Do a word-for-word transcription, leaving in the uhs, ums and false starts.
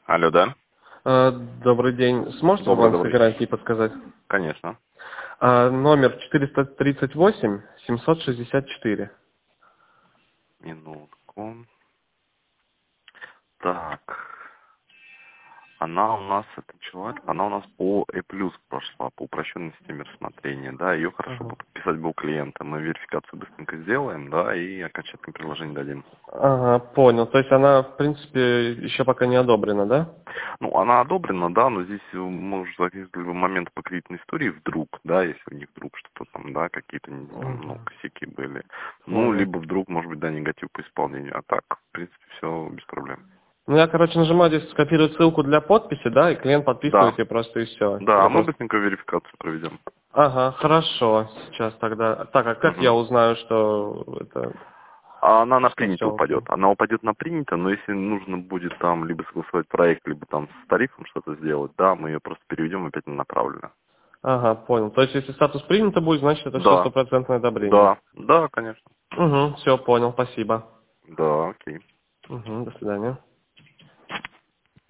Алло, да? А, Добрый день. Сможете Добрый, баланс добрый. гарантии подсказать? Конечно. А, Номер четыреста тридцать восемь семьсот шестьдесят четыре. Минутку. Так. Она у нас, это человек, она у нас по E плюс прошла, по упрощенной системе рассмотрения, да, ее хорошо Ага. бы подписать был клиента. Мы верификацию быстренько сделаем, да, и окончательное предложение дадим. Ага, понял. То есть она, в принципе, еще пока не одобрена, да? Ну, она одобрена, да, но здесь э, может зависеть любой момент по кредитной истории вдруг, да, если у них вдруг что-то там, да, какие-то там, ну, Мгм. косяки были. Ну, Понял. либо вдруг, может быть, да, негатив по исполнению. А так, в принципе, все без проблем. Ну, я, короче, нажимаю здесь скопировать ссылку для подписи, да, и клиент подписывает Да, ее просто и все. да, Я мы просто... быстренько верификацию проведем. Ага, хорошо. Сейчас тогда... Так, а как я Мгм. узнаю, что это... А она на Что принято все окей? упадет. Она упадет на принято, но если нужно будет там либо согласовать проект, либо там с тарифом что-то сделать, да, мы ее просто переведем опять на направленно. Ага, понял. То есть, если статус принято будет, значит, это все Да, стопроцентное одобрение. да, да, конечно. Угу, все, понял, спасибо. Да, окей. Угу, до свидания.